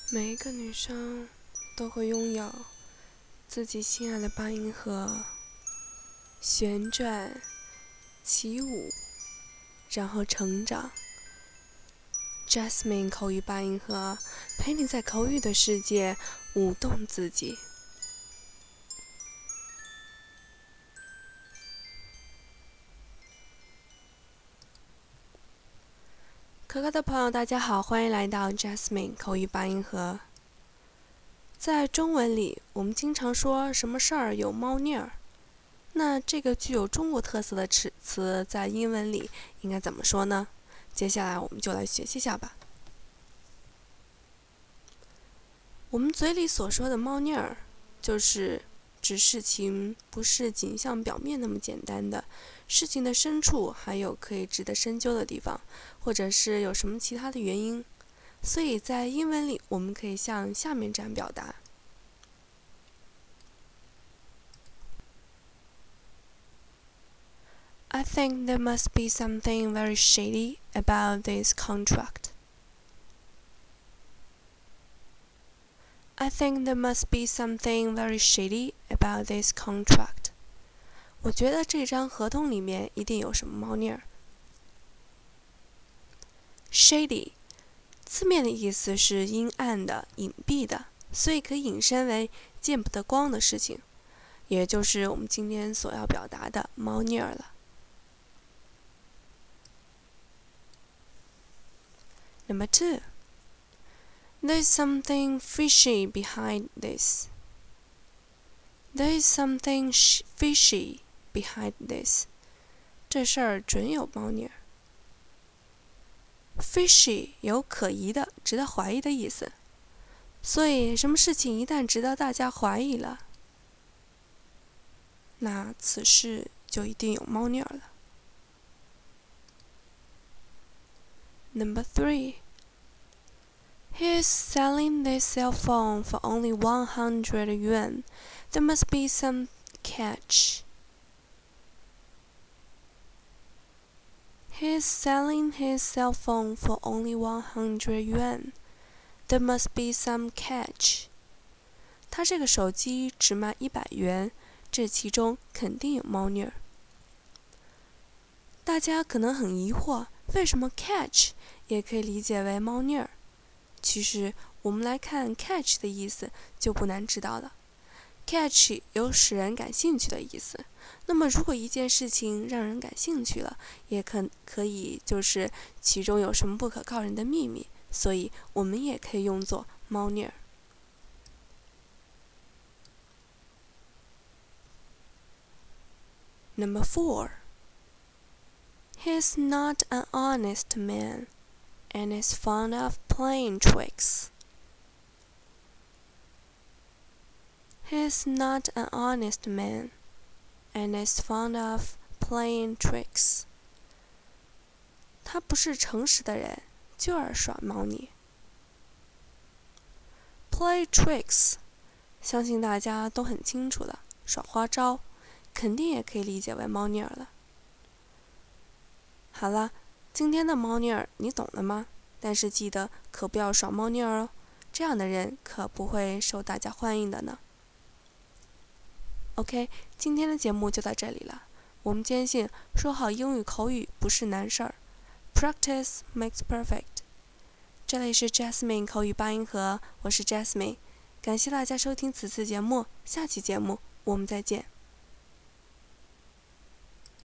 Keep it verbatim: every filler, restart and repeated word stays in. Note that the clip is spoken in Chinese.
每一个女生都会拥有自己心爱的八音盒，旋转、起舞，然后成长。Jasmine 口语八音盒陪你在口语的世界舞动自己。可可的朋友，大家好，欢迎来到 Jasmine 口语八音盒。在中文里，我们经常说什么事儿有猫腻儿。那这个具有中国特色的词，在英文里应该怎么说呢？接下来我们就来学习一下吧。我们嘴里所说的猫腻儿，就是指事情不是仅像表面那么简单的，事情的深处还有可以值得深究的地方，或者是有什么其他的原因。所以在英文里，我们可以像下面这样表达：I think there must be something very shady about this contract. I think there must be something very shady about this contract. 我觉得这张合同里面一定有什么猫腻儿。Shady 字面的意思是阴暗的、隐蔽的，所以可以引申为见不得光的事情，也就是我们今天所要表达的猫腻儿了。Number two, there's something fishy behind this. There's something fishy behind this. 这事儿准有猫腻儿。Fishy 有可疑的、值得怀疑的意思，所以什么事情一旦值得大家怀疑了，那此事就一定有猫腻儿了。Number three, he's selling this cell phone for only one hundred yuan. There must be some catch. He's selling his cell phone for only one hundred yuan. There must be some catch. 他这个手机只卖一百元，这其中肯定有猫腻儿。大家可能很疑惑，为什么 catch 也可以理解为猫腻儿？其实我们来看 catch 的意思就不难知道了。catch 有使人感兴趣的意思，那么如果一件事情让人感兴趣了，也可可以就是其中有什么不可告人的秘密，所以我们也可以用作猫腻儿。Number four, he's not an honest man and is fond of playing tricks. He's not an honest man, and is fond of playing tricks. 他不是诚实的人，就爱耍猫腻。Play tricks， 相信大家都很清楚了，耍花招，肯定也可以理解为猫腻儿了。好了，今天的猫腻儿你懂了吗？但是记得可不要耍猫腻儿哦，这样的人可不会受大家欢迎的呢。OK， 今天的节目就到这里了。我们坚信说好英语口语不是难事儿 ，Practice makes perfect。这里是 Jasmine 口语八音盒，我是 Jasmine， 感谢大家收听此次节目，下期节目我们再见。